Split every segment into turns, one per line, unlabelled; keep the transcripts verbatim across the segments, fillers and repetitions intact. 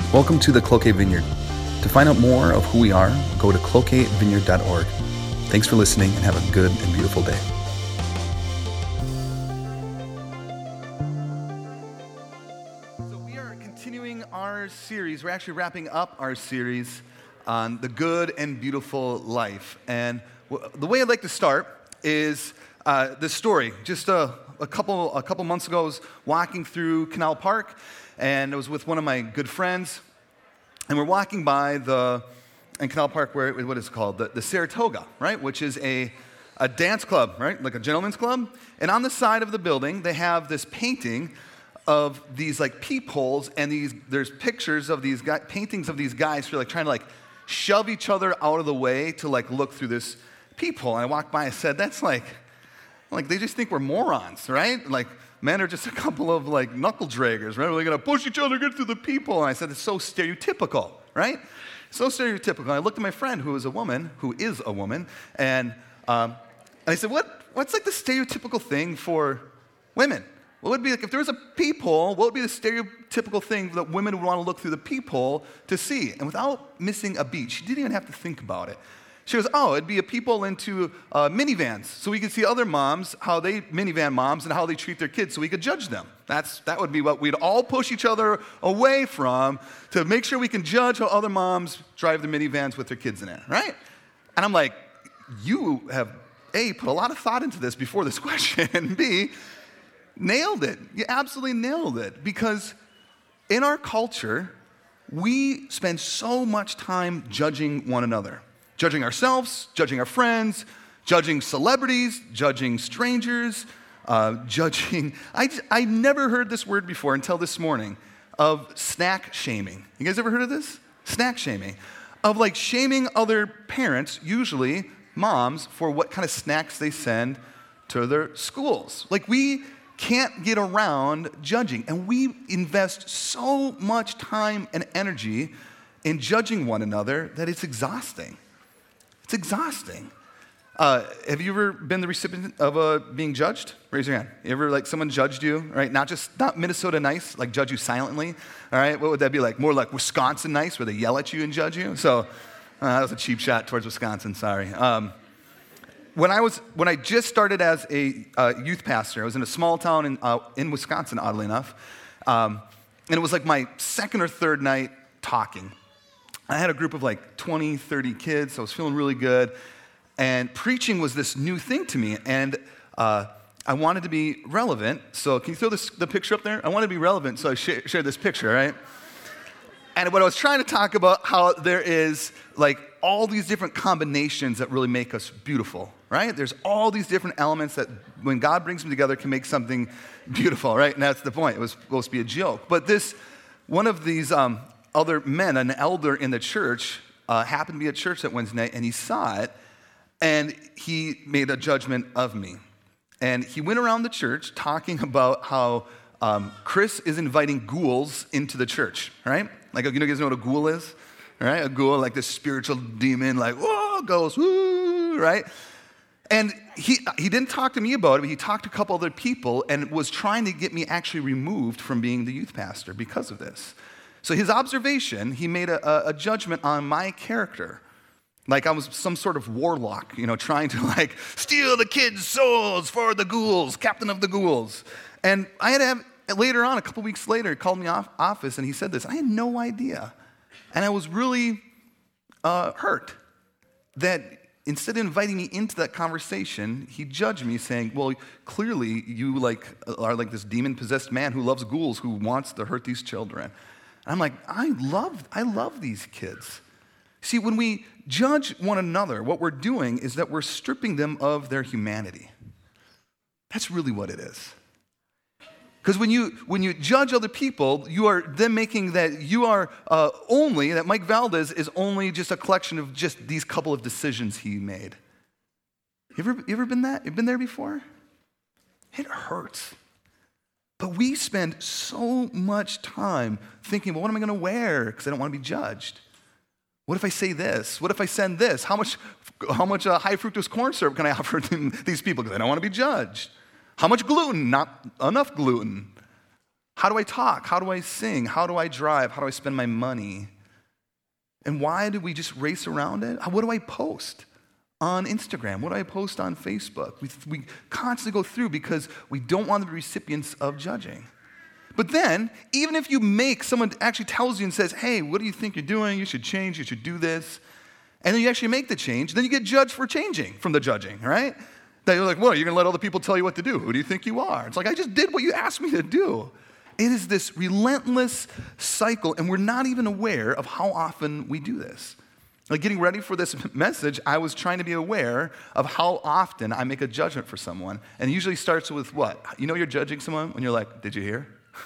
Welcome to the Cloquet Vineyard. To find out more of who we are, go to cloquet vineyard dot org. Thanks for listening and have a good and beautiful day. So we are continuing our series. We're actually wrapping up our series on the good and beautiful life. And w- the way I'd like to start is uh, this story. Just a, a couple a couple months ago, I was walking through Canal Park, and I was with one of my good friends, and we're walking by the, in Canal Park, where, what is it called? The, the Saratoga, right? Which is a, a dance club, right? Like a gentleman's club. And on the side of the building, they have this painting of these like peepholes, and these there's pictures of these guys, paintings of these guys who are like trying to like shove each other out of the way to like look through this peephole. And I walked by and said, that's like, like they just think we're morons, right? Like men are just a couple of like knuckle draggers, right? We're going to push each other, get through the peephole. And I said, it's so stereotypical, right? So stereotypical. And I looked at my friend who is a woman, who is a woman, and um, and I said, what what's like the stereotypical thing for women? What would be like if there was a peephole, what would be the stereotypical thing that women would want to look through the peephole to see? And without missing a beat, she didn't even have to think about it. She goes, oh, it'd be a peephole into uh, minivans, so we could see other moms, how they, minivan moms, and how they treat their kids, so we could judge them. That's That would be what we'd all push each other away from to make sure we can judge how other moms drive their minivans with their kids in it, right? And I'm like, you have, A, put a lot of thought into this before this question, and B, nailed it. You absolutely nailed it, because in our culture, we spend so much time judging one another. Judging ourselves, judging our friends, judging celebrities, judging strangers, uh, judging... I, just, I never heard this word before until this morning, of snack shaming. You guys ever heard of this? Snack shaming. Of like shaming other parents, usually moms, for what kind of snacks they send to their schools. Like we can't get around judging, and we invest so much time and energy in judging one another that it's exhausting. It's exhausting. Uh, have you ever been the recipient of uh, being judged? Raise your hand. You ever, like, someone judged you, right? Not just, not Minnesota nice, like judge you silently, all right? What would that be like? More like Wisconsin nice, where they yell at you and judge you? So uh, that was a cheap shot towards Wisconsin, sorry. Um, when I was, when I just started as a uh, youth pastor, I was in a small town in, uh, in Wisconsin, oddly enough, um, and it was like my second or third night talking. I had a group of like twenty, thirty kids, so I was feeling really good. And preaching was this new thing to me, and uh, I wanted to be relevant. So can you throw this, the picture up there? I wanted to be relevant, so I sh- shared this picture, right? And what I was trying to talk about, how there is like all these different combinations that really make us beautiful, right? There's all these different elements that when God brings them together can make something beautiful, right? And that's the point. It was supposed to be a joke. But this, one of these... Um, other men, an elder in the church, uh, happened to be at church that Wednesday night, and he saw it, and he made a judgment of me. And he went around the church talking about how um, Chris is inviting ghouls into the church, right? Like, you know, you guys know what a ghoul is? Right? A ghoul, like this spiritual demon, like, whoa, goes, woo, right? And he he didn't talk to me about it, but he talked to a couple other people and was trying to get me actually removed from being the youth pastor because of this. So his observation, he made a, a judgment on my character. Like I was some sort of warlock, you know, trying to like steal the kids' souls for the ghouls, captain of the ghouls. And I had to have, later on, a couple weeks later, he called me off office and he said this. I had no idea. And I was really uh, hurt that instead of inviting me into that conversation, he judged me saying, well, clearly you like are like this demon-possessed man who loves ghouls, who wants to hurt these children. I'm like, I love, I love these kids. See, when we judge one another, what we're doing is that we're stripping them of their humanity. That's really what it is. Because when you when you judge other people, you are then making that you are uh, only, that Mike Valdez is only just a collection of just these couple of decisions he made. You ever, you ever been that? You been there before? It hurts. But we spend so much time thinking, well, what am I going to wear? Because I don't want to be judged. What if I say this? What if I send this? How much how much uh, high fructose corn syrup can I offer these people? Because I don't want to be judged. How much gluten? Not enough gluten. How do I talk? How do I sing? How do I drive? How do I spend my money? And why do we just race around it? What do I post on Instagram? What do I post on Facebook? We, we constantly go through because we don't want to be recipients of judging. But then, even if you make, someone actually tells you and says, hey, what do you think you're doing? You should change, you should do this. And then you actually make the change, then you get judged for changing from the judging, right? That you're like, well, you're going to let other people tell you what to do. Who do you think you are? It's like, I just did what you asked me to do. It is this relentless cycle, and we're not even aware of how often we do this. Like getting ready for this message, I was trying to be aware of how often I make a judgment for someone. And it usually starts with what? You know you're judging someone when you're like, did you hear?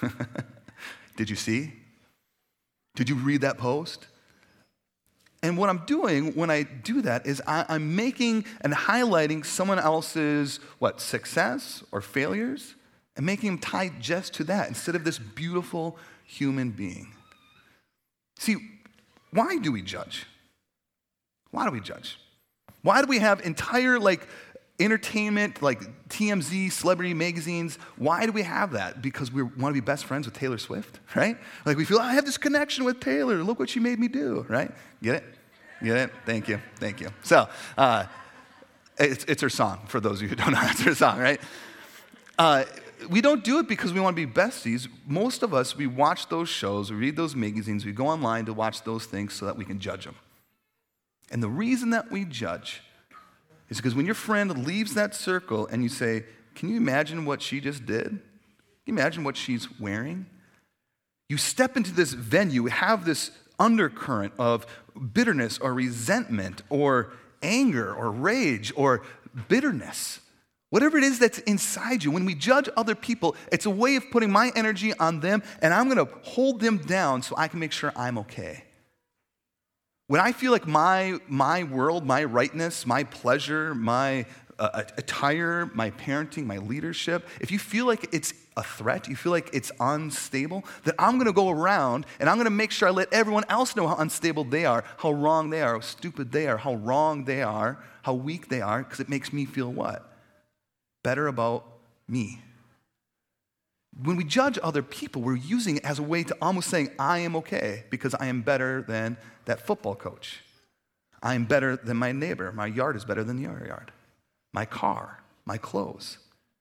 Did you see? Did you read that post? And what I'm doing when I do that is I, I'm making and highlighting someone else's, what, success or failures, and making them tied just to that instead of this beautiful human being. See, why do we judge? Why do we judge? Why do we have entire, like, entertainment, like T M Z, celebrity magazines? Why do we have that? Because we want to be best friends with Taylor Swift, right? Like we feel, I have this connection with Taylor. Look what she made me do, right? Get it? Get it? Thank you. Thank you. So, uh, it's, it's her song, for those of you who don't know. It's her song, right? Uh, we don't do it because we want to be besties. Most of us, we watch those shows, we read those magazines, we go online to watch those things so that we can judge them. And the reason that we judge is because when your friend leaves that circle and you say, can you imagine what she just did? Can you imagine what she's wearing? You step into this venue, have this undercurrent of bitterness or resentment or anger or rage or bitterness. Whatever it is that's inside you, when we judge other people, it's a way of putting my energy on them, and I'm going to hold them down so I can make sure I'm okay. When I feel like my my world, my rightness, my pleasure, my uh, attire, my parenting, my leadership, if you feel like it's a threat, you feel like it's unstable, then I'm going to go around and I'm going to make sure I let everyone else know how unstable they are, how wrong they are, how stupid they are, how wrong they are, how weak they are, because it makes me feel what? Better about me. When we judge other people, we're using it as a way to almost saying, I am okay because I am better than that football coach. I am better than my neighbor. My yard is better than your yard. My car, my clothes.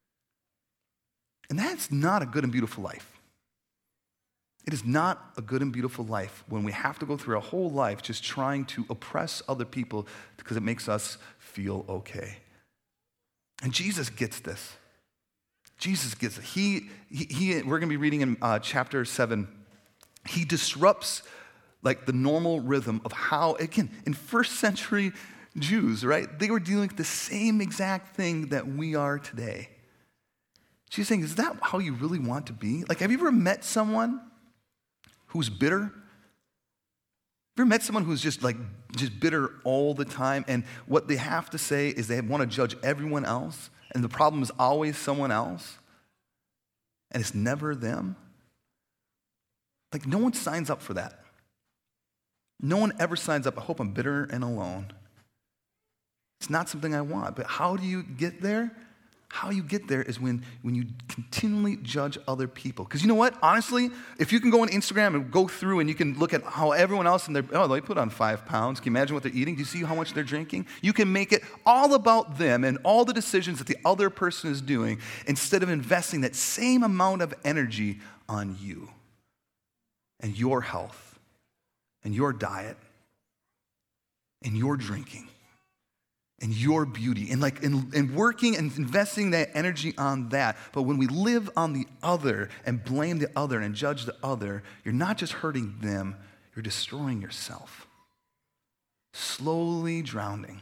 And that's not a good and beautiful life. It is not a good and beautiful life when we have to go through our whole life just trying to oppress other people because it makes us feel okay. And Jesus gets this. Jesus gets it. He, he, he we're going to be reading in uh, chapter seven. He disrupts like the normal rhythm of how, again, in first century Jews, right? They were dealing with the same exact thing that we are today. She's saying, is that how you really want to be? Like, have you ever met someone who's bitter? Have you ever met someone who's just like, just bitter all the time? And what they have to say is they want to judge everyone else. And the problem is always someone else. And it's never them. Like, no one signs up for that. No one ever signs up, I hope I'm bitter and alone. It's not something I want. But how do you get there? How you get there is when, when you continually judge other people. Because you know what? Honestly, if you can go on Instagram and go through and you can look at how everyone else, in their, oh, they put on five pounds. Can you imagine what they're eating? Do you see how much they're drinking? You can make it all about them and all the decisions that the other person is doing instead of investing that same amount of energy on you and your health and your diet and your drinking. And your beauty, and like in, in working and investing that energy on that. But when we live on the other and blame the other and judge the other, you're not just hurting them, you're destroying yourself. Slowly drowning.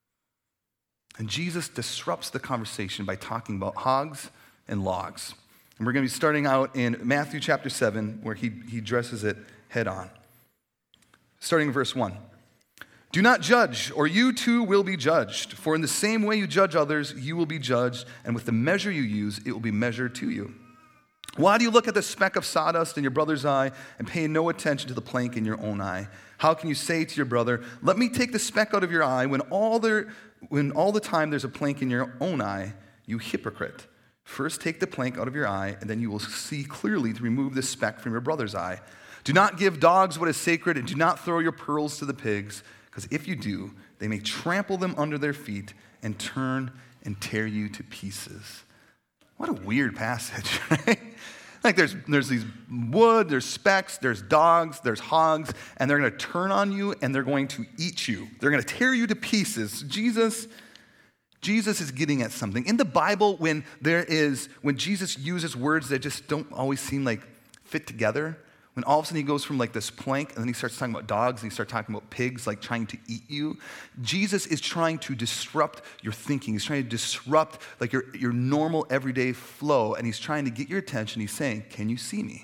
And Jesus disrupts the conversation by talking about hogs and logs. And we're going to be starting out in Matthew chapter seven, where he, he addresses it head on. Starting in verse one. Do not judge, or you too will be judged. For in the same way you judge others, you will be judged, and with the measure you use, it will be measured to you. Why do you look at the speck of sawdust in your brother's eye and pay no attention to the plank in your own eye? How can you say to your brother, let me take the speck out of your eye, when all, there, when all the time there's a plank in your own eye, you hypocrite? First take the plank out of your eye, and then you will see clearly to remove the speck from your brother's eye. Do not give dogs what is sacred, and do not throw your pearls to the pigs, because if you do, they may trample them under their feet and turn and tear you to pieces. What a weird passage, right? Like there's, there's these wood, there's specks, there's dogs, there's hogs, and they're going to turn on you and they're going to eat you. They're going to tear you to pieces. Jesus, Jesus is getting at something. In the Bible, when there is, when Jesus uses words that just don't always seem like fit together, when all of a sudden he goes from like this plank and then he starts talking about dogs and he starts talking about pigs like trying to eat you, Jesus is trying to disrupt your thinking. He's trying to disrupt like your, your normal everyday flow, and he's trying to get your attention. He's saying, can you see me?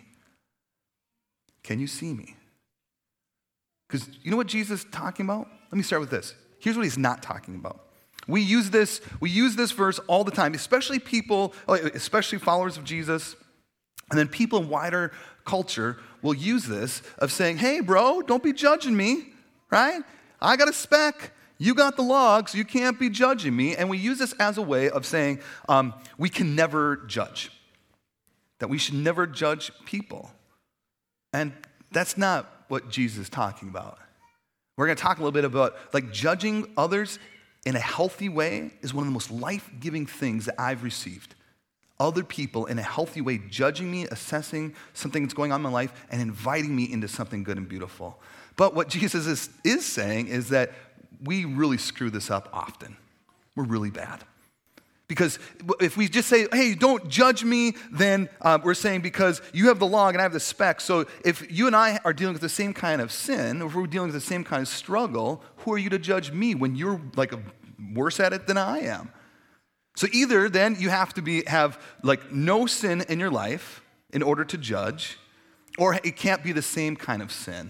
Can you see me? Because you know what Jesus is talking about? Let me start with this. Here's what he's not talking about. We use this, we use this verse all the time, especially people, especially followers of Jesus, and then people in wider culture will use this of saying, hey, bro, don't be judging me, right? I got a speck. You got the log, so you can't be judging me. And we use this as a way of saying um, we can never judge, that we should never judge people. And that's not what Jesus is talking about. We're going to talk a little bit about like judging others in a healthy way is one of the most life-giving things that I've received. Other people in a healthy way judging me, assessing something that's going on in my life, and inviting me into something good and beautiful. But what Jesus is, is saying is that we really screw this up often. We're really bad. Because if we just say, hey, don't judge me, then uh, we're saying because you have the log and I have the speck. So if you and I are dealing with the same kind of sin, or if we're dealing with the same kind of struggle, who are you to judge me when you're like a, worse at it than I am? So either then you have to be have like no sin in your life in order to judge, or it can't be the same kind of sin.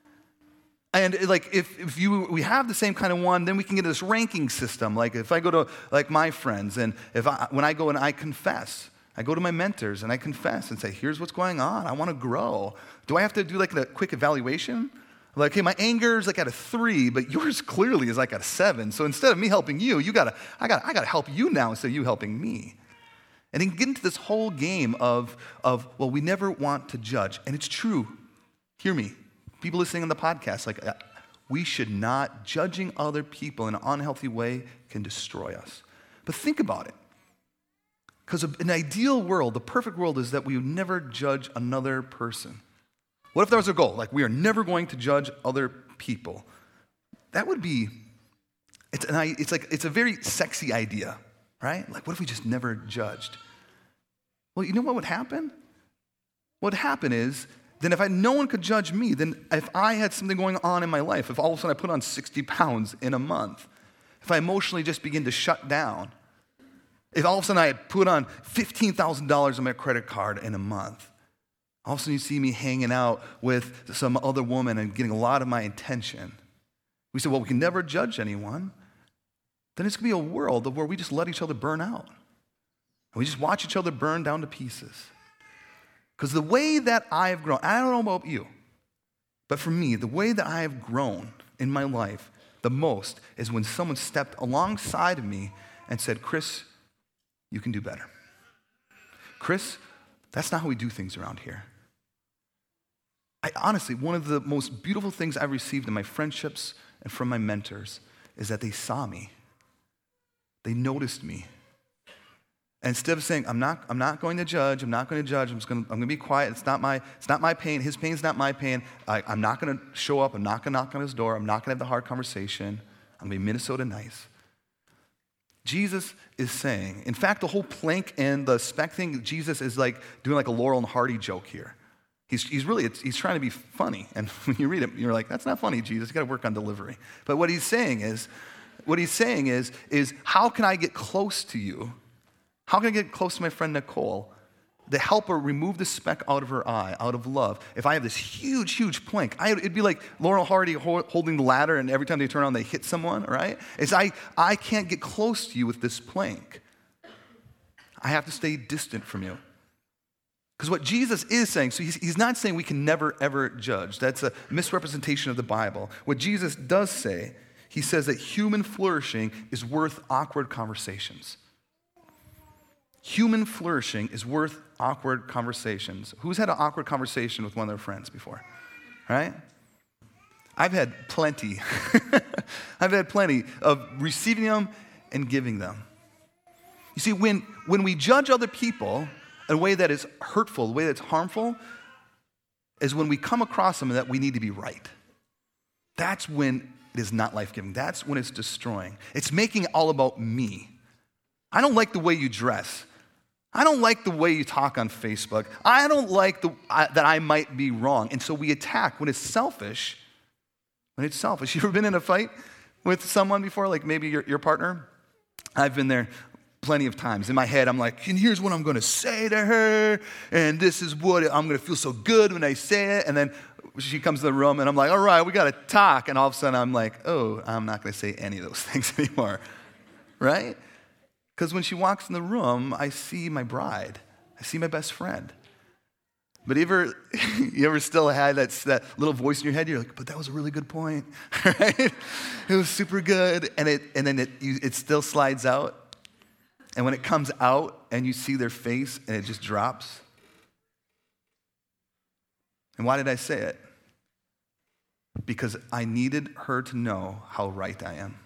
And like if, if you we have the same kind of one, then we can get this ranking system. Like if I go to like my friends, and if I, when I go and I confess, I go to my mentors and I confess and say, here's what's going on. I want to grow. Do I have to do like a quick evaluation? Like, hey, my anger is like at a three, but yours clearly is like at a seven. So instead of me helping you, you gotta, I got, I gotta help you now instead of you helping me. And then get into this whole game of, of, well, we never want to judge, and it's true. Hear me, people listening on the podcast, like, we should not. Judging other people in an unhealthy way can destroy us. But think about it, because an ideal world, the perfect world, is that we would never judge another person. What if that was our goal? Like, we are never going to judge other people. That would be, it's, an, it's like, it's a very sexy idea, right? Like, what if we just never judged? Well, you know what would happen? What would happen is, then if I, no one could judge me, then if I had something going on in my life, if all of a sudden I put on sixty pounds in a month, if I emotionally just begin to shut down, if all of a sudden I put on fifteen thousand dollars on my credit card in a month, all of a sudden you see me hanging out with some other woman and getting a lot of my attention. We say, well, we can never judge anyone. Then it's going to be a world where we just let each other burn out. And we just watch each other burn down to pieces. Because the way that I have grown, I don't know about you, but for me, the way that I have grown in my life the most is when someone stepped alongside of me and said, Chris, you can do better. Chris, that's not how we do things around here. I honestly, one of the most beautiful things I've received in my friendships and from my mentors is that they saw me. They noticed me. And instead of saying, I'm not, I'm not going to judge, I'm not going to judge, I'm just going to, I'm going to be quiet, it's not my, it's not my pain, his pain's not my pain, I, I'm not going to show up, I'm not going to knock on his door, I'm not going to have the hard conversation, I'm going to be Minnesota nice. Jesus is saying, in fact, the whole plank and the speck thing, Jesus is like doing like a Laurel and Hardy joke here. He's, he's really, it's, he's trying to be funny. And when you read it, you're like, that's not funny, Jesus. You got to work on delivery. But what he's saying is, what he's saying is, is how can I get close to you? How can I get close to my friend Nicole to help her remove the speck out of her eye, out of love? If I have this huge, huge plank, I, it'd be like Laurel Hardy holding the ladder, and every time they turn on, they hit someone, right? It's I, I can't get close to you with this plank. I have to stay distant from you. Because what Jesus is saying, so he's, he's not saying we can never, ever judge. That's a misrepresentation of the Bible. What Jesus does say, he says that human flourishing is worth awkward conversations. human flourishing is worth awkward conversations. Who's had an awkward conversation with one of their friends before? Right? I've had plenty. I've had plenty of receiving them and giving them. You see, when, when we judge other people in a way that is hurtful, a way that's harmful, is when we come across them that we need to be right. That's when it is not life-giving. That's when it's destroying. It's making it all about me. I don't like the way you dress. I don't like the way you talk on Facebook. I don't like the, I, that I might be wrong. And so we attack when it's selfish. When it's selfish. You ever been in a fight with someone before, like maybe your, your partner? I've been there plenty of times. In my head, I'm like, and here's what I'm going to say to her, and this is what I'm going to feel so good when I say it. And then she comes to the room, and I'm like, all right, we got to talk. And all of a sudden, I'm like, oh, I'm not going to say any of those things anymore, right? Because when she walks in the room, I see my bride. I see my best friend. But you ever, you ever still had that, that little voice in your head? You're like, but that was a really good point, right? It was super good, and it and then it you, it still slides out. And when it comes out, and you see their face, and it just drops. And why did I say it? Because I needed her to know how right I am.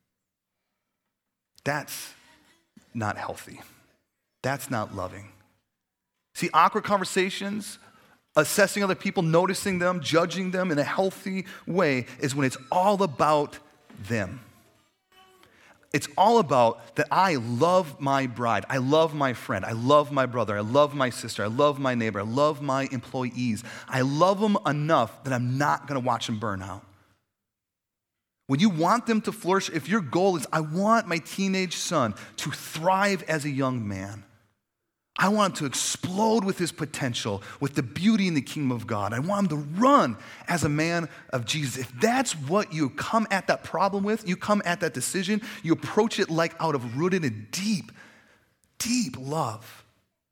That's not healthy. That's not loving. See, awkward conversations, assessing other people, noticing them, judging them in a healthy way is when it's all about them. It's all about that I love my bride, I love my friend, I love my brother, I love my sister, I love my neighbor, I love my employees. I love them enough that I'm not going to watch them burn out. When you want them to flourish, if your goal is, I want my teenage son to thrive as a young man, I want him to explode with his potential, with the beauty in the kingdom of God. I want him to run as a man of Jesus. If that's what you come at that problem with, you come at that decision, you approach it like out of rooted in deep, deep love.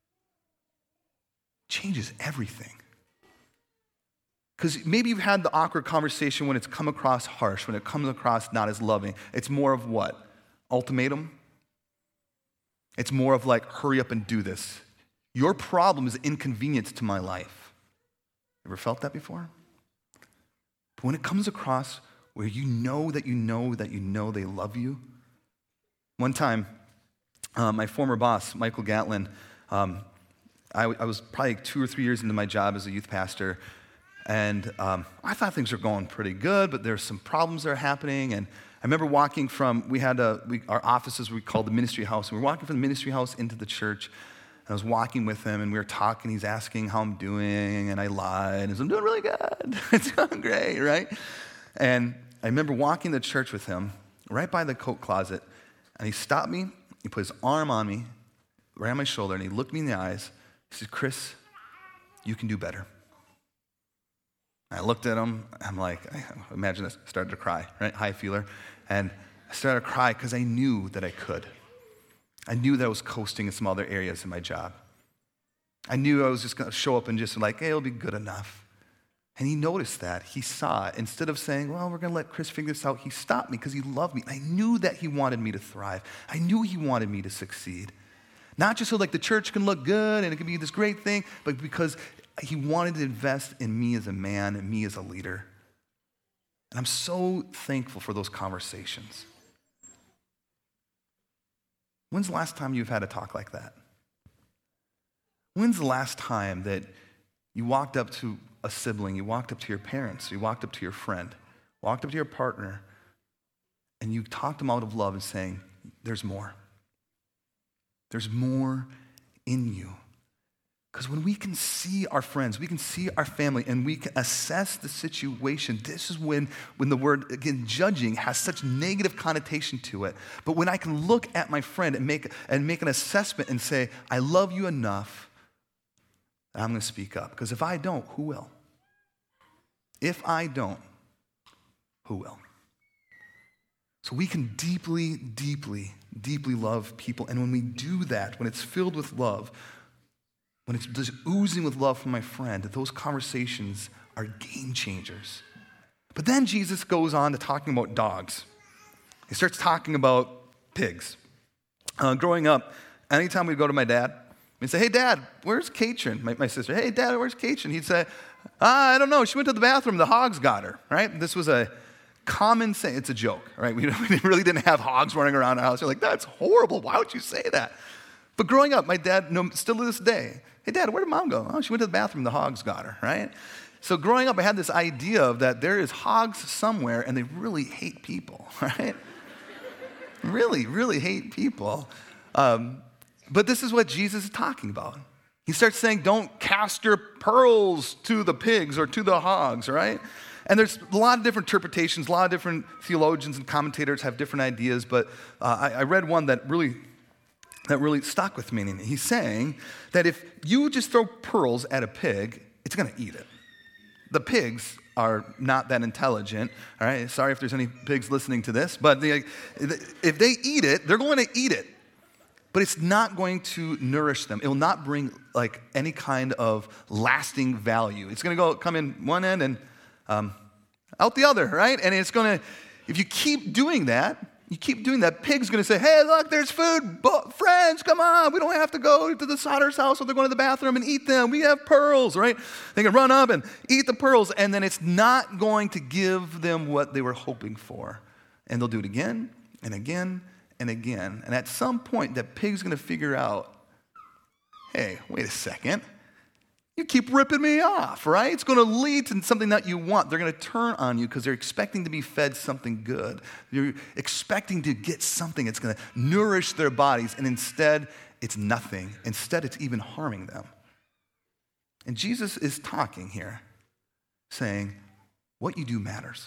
Changes everything. Because maybe you've had the awkward conversation when it's come across harsh, when it comes across not as loving. It's more of what? Ultimatum? It's more of like, hurry up and do this. Your problem is inconvenience to my life. Ever felt that before? But when it comes across where you know that you know that you know they love you. One time, uh, my former boss, Michael Gatlin, um, I, I was probably two or three years into my job as a youth pastor, and um, I thought things were going pretty good, but there's some problems that are happening, and I remember walking from, we had a, we, our offices we called the ministry house, and we were walking from the ministry house into the church, and I was walking with him, and we were talking, he's asking how I'm doing, and I lied, and I said, I'm doing really good, it's going great, right? And I remember walking to church with him, right by the coat closet, and he stopped me, he put his arm on me, right on my shoulder, and he looked me in the eyes, he said, Chris, you can do better. I looked at him, I'm like, imagine this, started to cry, right? High feeler. And I started to cry because I knew that I could. I knew that I was coasting in some other areas in my job. I knew I was just going to show up and just like, hey, it'll be good enough. And he noticed that. He saw it. Instead of saying, well, we're going to let Chris figure this out, he stopped me because he loved me. I knew that he wanted me to thrive. I knew he wanted me to succeed. Not just so like the church can look good and it can be this great thing, but because he wanted to invest in me as a man and me as a leader. And I'm so thankful for those conversations. When's the last time you've had a talk like that? When's the last time that you walked up to a sibling, you walked up to your parents, you walked up to your friend, walked up to your partner, and you talked them out of love and saying, there's more. There's more in you. Because when we can see our friends, we can see our family, and we can assess the situation, this is when, when the word, again, judging has such negative connotation to it. But when I can look at my friend and make, and make an assessment and say, I love you enough, I'm going to speak up. Because if I don't, who will? If I don't, who will? So we can deeply, deeply, deeply love people. And when we do that, when it's filled with love, when it's just oozing with love from my friend, those conversations are game changers. But then Jesus goes on to talking about dogs. He starts talking about pigs. Uh, growing up, anytime we'd go to my dad, we'd say, hey, Dad, where's Katrin? My, my sister, hey, Dad, where's Katrin? He'd say, ah, I don't know. She went to the bathroom. The hogs got her, right? This was a common saying. It's a joke, right? We, we really didn't have hogs running around our house. You're like, that's horrible. Why would you say that? But growing up, my dad, no, still to this day, hey, Dad, where did Mom go? Oh, she went to the bathroom. The hogs got her, right? So growing up, I had this idea of that there is hogs somewhere, and they really hate people, right? really, really hate people. Um, but this is what Jesus is talking about. He starts saying, don't cast your pearls to the pigs or to the hogs, right? And there's a lot of different interpretations, a lot of different theologians and commentators have different ideas, but uh, I, I read one that really, that really stuck with me. And he's saying that if you just throw pearls at a pig, it's going to eat it. The pigs are not that intelligent, all right? Sorry if there's any pigs listening to this, but the, if they eat it, they're going to eat it. But it's not going to nourish them. It will not bring like any kind of lasting value. It's going to go come in one end and um, out the other, right? And it's going to, if you keep doing that, you keep doing that, pig's going to say, hey, look, there's food. But friends, come on. We don't have to go to the slaughter's house or they're going to the bathroom and eat them. We have pearls, right? They can run up and eat the pearls, and then it's not going to give them what they were hoping for. And they'll do it again and again and again. And at some point, that pig's going to figure out, hey, wait a second. You keep ripping me off, right? It's going to lead to something that you want. They're going to turn on you because they're expecting to be fed something good. They're expecting to get something that's going to nourish their bodies, and instead, it's nothing. Instead, it's even harming them. And Jesus is talking here, saying, what you do matters.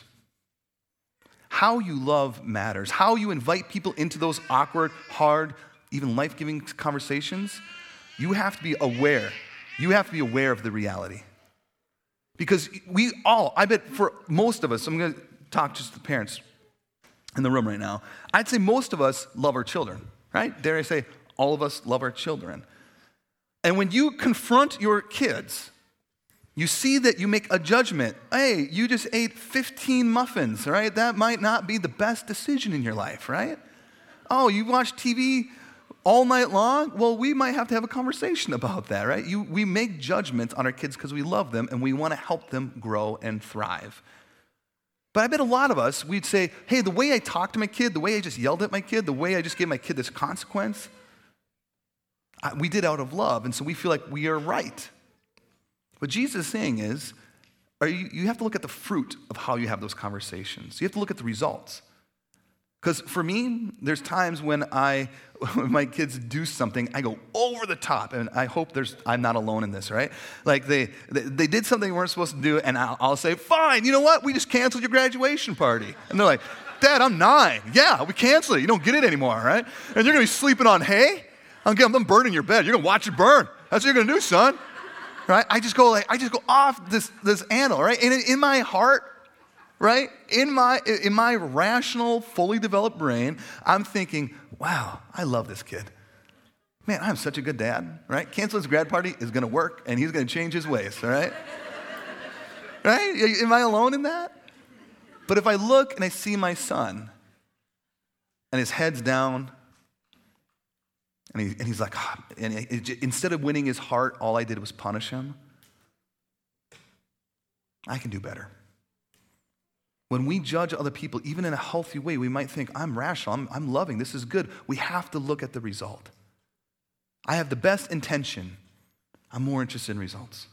How you love matters. How you invite people into those awkward, hard, even life-giving conversations, you have to be aware. You have to be aware of the reality. Because we all, I bet for most of us, I'm going to talk just to the parents in the room right now, I'd say most of us love our children, right? Dare I say, all of us love our children. And when you confront your kids, you see that you make a judgment. Hey, you just ate fifteen muffins, right? That might not be the best decision in your life, right? Oh, you watch T V all night long? Well, we might have to have a conversation about that, right? You, we make judgments on our kids because we love them and we want to help them grow and thrive. But I bet a lot of us, we'd say, hey, the way I talked to my kid, the way I just yelled at my kid, the way I just gave my kid this consequence, I, we did out of love, and so we feel like we are right. What Jesus is saying is, are you, you have to look at the fruit of how you have those conversations. You have to look at the results. Because for me, there's times when I, when my kids do something, I go over the top, and I hope there's, I'm not alone in this, right? Like they, they, they did something they weren't supposed to do, and I'll, I'll say, fine, you know what? We just canceled your graduation party. And they're like, Dad, I'm nine. Yeah, we canceled it. You don't get it anymore, right? And you're going to be sleeping on hay? I'm, I'm burning your bed. You're going to watch it burn. That's what you're going to do, son. Right? I just go like, I just go off this, this animal, right? And in, in my heart, right? In my, in my rational, fully developed brain, I'm thinking, wow, I love this kid. Man, I'm such a good dad, right? Canceling his grad party is going to work, and he's going to change his ways, all right? Right? Am I alone in that? But if I look and I see my son, and his head's down, and, he, and he's like, oh, and he, instead of winning his heart, all I did was punish him, I can do better. When we judge other people, even in a healthy way, we might think, I'm rational, I'm, I'm loving, this is good. We have to look at the result. I have the best intention. I'm more interested in results.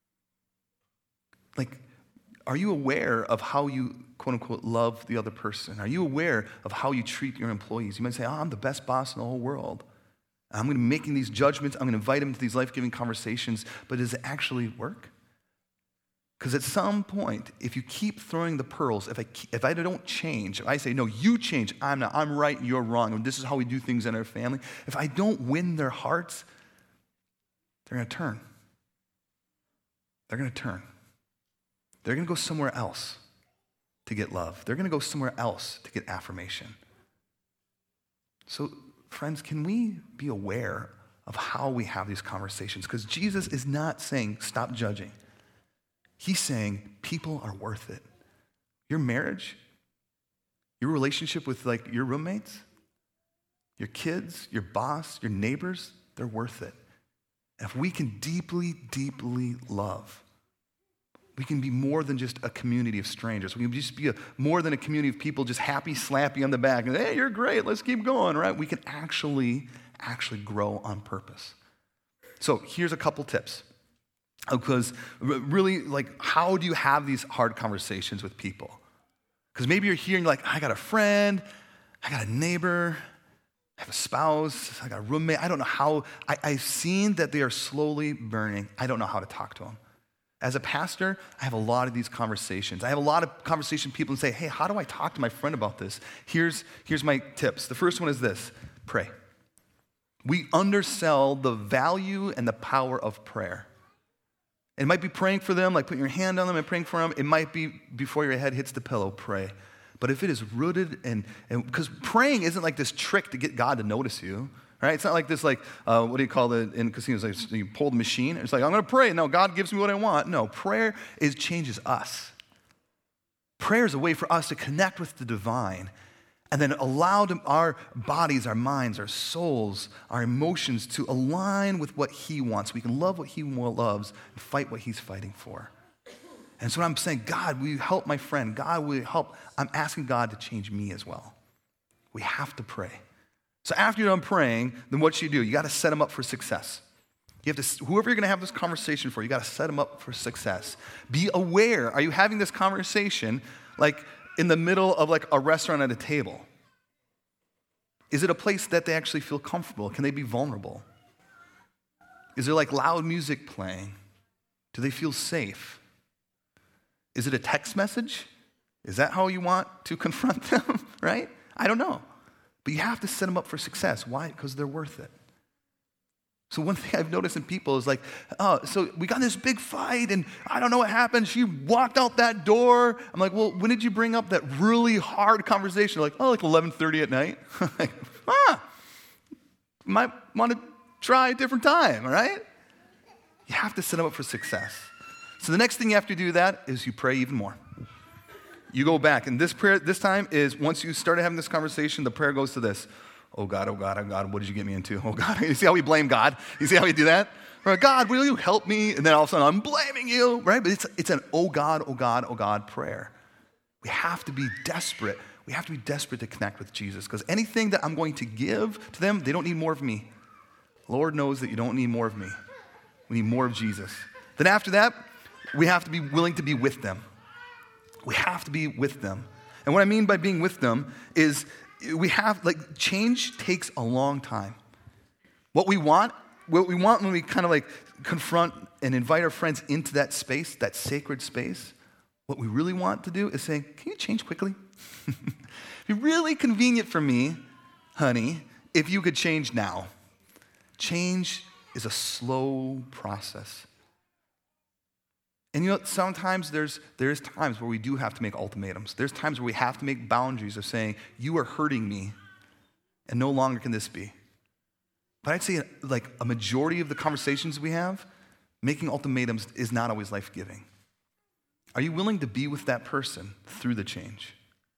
Like, are you aware of how you, quote unquote, love the other person? Are you aware of how you treat your employees? You might say, oh, I'm the best boss in the whole world. I'm going to be making these judgments. I'm going to invite them to these life-giving conversations, but does it actually work? Because at some point, if you keep throwing the pearls, if I, if I don't change, if I say, no, you change, I'm not, I'm right, you're wrong, and this is how we do things in our family, if I don't win their hearts, they're going to turn. They're going to turn. They're going to go somewhere else to get love. They're going to go somewhere else to get affirmation. So, friends, can we be aware of how we have these conversations? Because Jesus is not saying, stop judging. He's saying people are worth it. Your marriage, your relationship with like your roommates, your kids, your boss, your neighbors, they're worth it. And if we can deeply, deeply love, we can be more than just a community of strangers. We can just be a, more than a community of people just happy, slap you on the back, and hey, you're great, let's keep going, right? We can actually, actually grow on purpose. So here's a couple tips. Because really, like, how do you have these hard conversations with people? Because maybe you're here and you're like, I got a friend, I got a neighbor, I have a spouse, I got a roommate. I don't know how, I, I've seen that they are slowly burning. I don't know how to talk to them. As a pastor, I have a lot of these conversations. I have a lot of conversations with people and say, hey, how do I talk to my friend about this? Here's, here's my tips. The first one is this: pray. We undersell the value and the power of prayer. It might be praying for them, like putting your hand on them and praying for them. It might be before your head hits the pillow, pray. But if it is rooted in, because praying isn't like this trick to get God to notice you, right? It's not like this, like, uh, what do you call it in casinos? Like you pull the machine. It's like, I'm going to pray. No, God gives me what I want. No, prayer is changes us. Prayer is a way for us to connect with the divine and then allow our bodies, our minds, our souls, our emotions to align with what he wants. We can love what he loves and fight what he's fighting for. And so I'm saying, God, will you help my friend? God, will you help? I'm asking God to change me as well. We have to pray. So after you're done praying, then what should you do? You got to set them up for success. You have to, whoever you're going to have this conversation for, you got to set them up for success. Be aware. Are you having this conversation like in the middle of like a restaurant at a table? Is it a place that they actually feel comfortable? Can they be vulnerable? Is there like loud music playing? Do they feel safe? Is it a text message? Is that how you want to confront them, right? I don't know. But you have to set them up for success. Why? Because they're worth it. So one thing I've noticed in people is like, oh, so we got this big fight and I don't know what happened. She walked out that door. I'm like, well, when did you bring up that really hard conversation? Like, oh, like eleven thirty at night. Like, ah, might want to try a different time, all right? You have to set them up for success. So the next thing you have to do that is you pray even more. You go back, and this prayer this time is once you started having this conversation, the prayer goes to this. Oh God, oh God, oh God, what did you get me into? Oh God, you see how we blame God? You see how we do that? Right, God, will you help me? And then all of a sudden, I'm blaming you, right? But it's, it's an oh God, oh God, oh God prayer. We have to be desperate. We have to be desperate to connect with Jesus because anything that I'm going to give to them, they don't need more of me. Lord knows that you don't need more of me. We need more of Jesus. Then after that, we have to be willing to be with them. We have to be with them. And what I mean by being with them is we have, like, change takes a long time. What we want, what we want when we kind of like confront and invite our friends into that space, that sacred space, what we really want to do is say, can you change quickly? It'd be really convenient for me, honey, if you could change now. Change is a slow process. And you know, sometimes there's there's times where we do have to make ultimatums. There's times where we have to make boundaries of saying, you are hurting me, and no longer can this be. But I'd say like a majority of the conversations we have, making ultimatums is not always life-giving. Are you willing to be with that person through the change?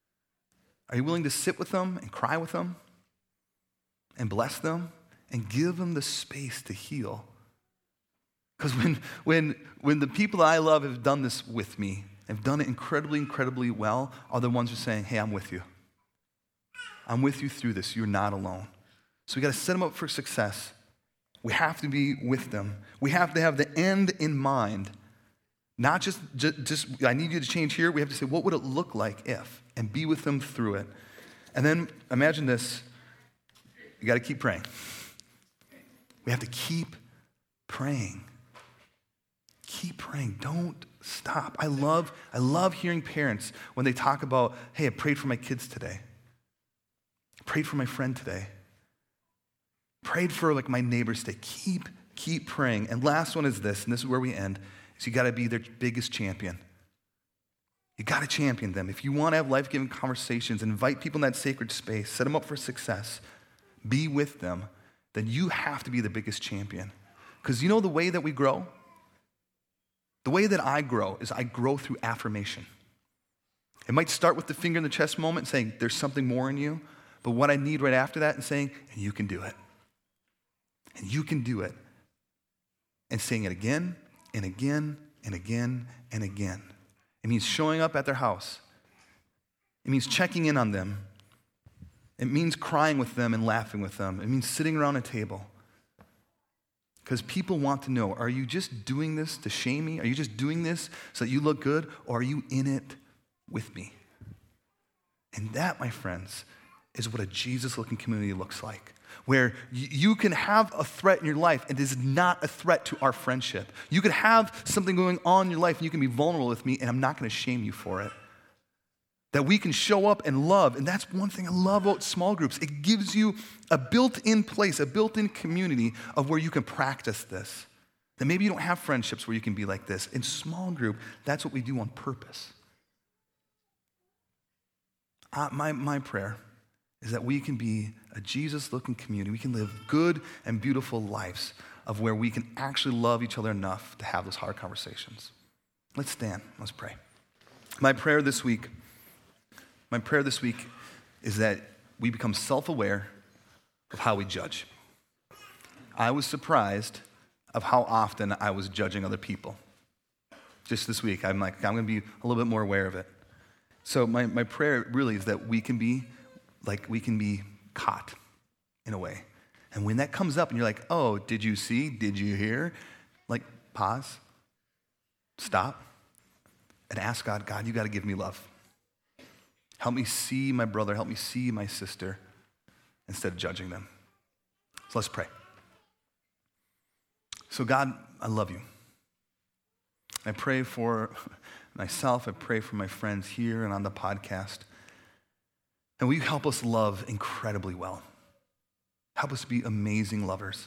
Are you willing to sit with them and cry with them and bless them and give them the space to heal? Because when, when, when the people that I love have done this with me, have done it incredibly, incredibly well, are the ones who are saying, hey, I'm with you. I'm with you through this. You're not alone. So we got to set them up for success. We have to be with them. We have to have the end in mind. Not just, just, just I need you to change here. We have to say, what would it look like if? And be with them through it. And then imagine this. You got to keep praying. We have to keep praying. Keep praying. Don't stop. I love, I love hearing parents when they talk about, hey, I prayed for my kids today. I prayed for my friend today. Prayed for like my neighbors today. Keep, keep praying. And last one is this, and this is where we end, is you got to be their biggest champion. You got to champion them. If you want to have life-giving conversations, invite people in that sacred space, set them up for success, be with them, then you have to be the biggest champion. Because you know the way that we grow? The way that I grow is I grow through affirmation. It might start with the finger in the chest moment saying there's something more in you, but what I need right after that and saying, and you can do it. And you can do it. And saying it again and again and again and again. It means showing up at their house. It means checking in on them. It means crying with them and laughing with them. It means sitting around a table. Because people want to know, are you just doing this to shame me? Are you just doing this so that you look good? Or are you in it with me? And that, my friends, is what a Jesus-looking community looks like. Where you can have a threat in your life and it is not a threat to our friendship. You could have something going on in your life and you can be vulnerable with me and I'm not going to shame you for it. That we can show up and love. And that's one thing I love about small groups. It gives you a built-in place, a built-in community of where you can practice this. That maybe you don't have friendships where you can be like this. In small group, that's what we do on purpose. Uh, my, my prayer is that we can be a Jesus-looking community. We can live good and beautiful lives of where we can actually love each other enough to have those hard conversations. Let's stand. Let's pray. My prayer this week My prayer this week is that we become self-aware of how we judge. I was surprised of how often I was judging other people. Just this week, I'm like, I'm going to be a little bit more aware of it. So my, my prayer really is that we can be, like, we can be caught in a way. And when that comes up and you're like, oh, did you see? Did you hear? Like, pause, stop, and ask God, God, you got to give me love. Help me see my brother, help me see my sister instead of judging them. So let's pray. So God, I love you. I pray for myself, I pray for my friends here and on the podcast. And will you help us love incredibly well? Help us be amazing lovers.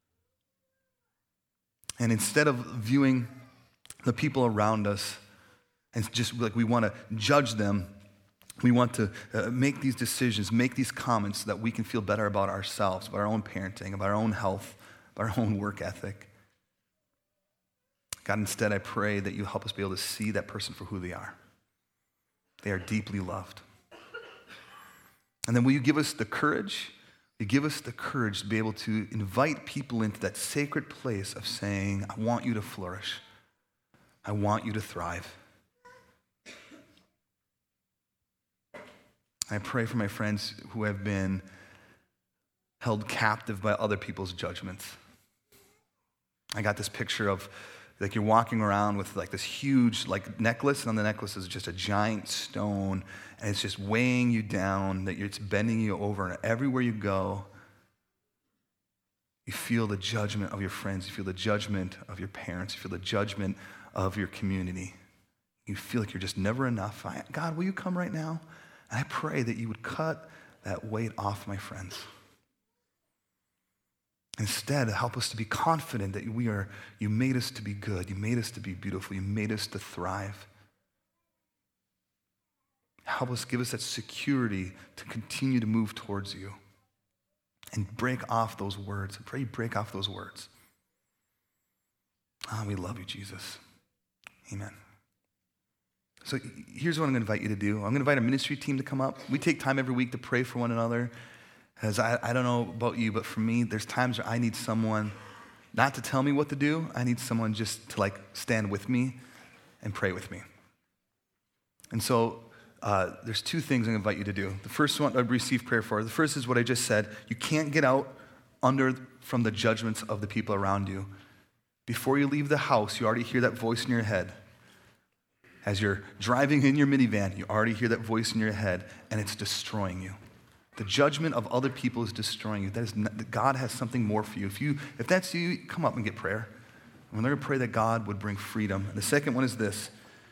And instead of viewing the people around us and just like we want to judge them, we want to uh, make these decisions, make these comments so that we can feel better about ourselves, about our own parenting, about our own health, about our own work ethic. God, instead, I pray that you help us be able to see that person for who they are. They are deeply loved. And then will you give us the courage, you give us the courage to be able to invite people into that sacred place of saying, I want you to flourish. I want you to thrive. I pray for my friends who have been held captive by other people's judgments. I got this picture of like you're walking around with like this huge like necklace, and on the necklace is just a giant stone, and it's just weighing you down, that it's bending you over, and everywhere you go, you feel the judgment of your friends, you feel the judgment of your parents, you feel the judgment of your community. You feel like you're just never enough. I, God, will you come right now? And I pray that you would cut that weight off, my friends. Instead, help us to be confident that we are, you made us to be good. You made us to be beautiful. You made us to thrive. Help us, give us that security to continue to move towards you and break off those words. I pray you break off those words. Ah, we love you, Jesus. Amen. So here's what I'm going to invite you to do. I'm going to invite our ministry team to come up. We take time every week to pray for one another. As I, I don't know about you, but for me, there's times where I need someone not to tell me what to do. I need someone just to like stand with me and pray with me. And so uh, there's two things I'm going to invite you to do. The first one I receive prayer for. The first is what I just said. You can't get out under from the judgments of the people around you. Before you leave the house, you already hear that voice in your head. As you're driving in your minivan, you already hear that voice in your head, and it's destroying you. The judgment of other people is destroying you. That is not, God has something more for you. If you, if that's you, come up and get prayer. And we're going to pray that God would bring freedom. And the second one is this.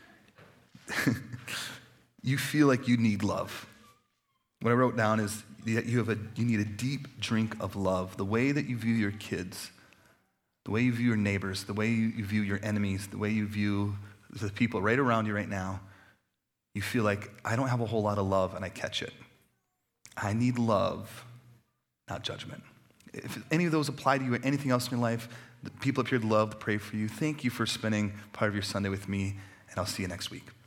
You feel like you need love. What I wrote down is that you have a, you need a deep drink of love. The way that you view your kids, the way you view your neighbors, the way you, you view your enemies, the way you view the people right around you right now, you feel like, I don't have a whole lot of love and I catch it. I need love, not judgment. If any of those apply to you or anything else in your life, the people up here would love to pray for you. Thank you for spending part of your Sunday with me, and I'll see you next week.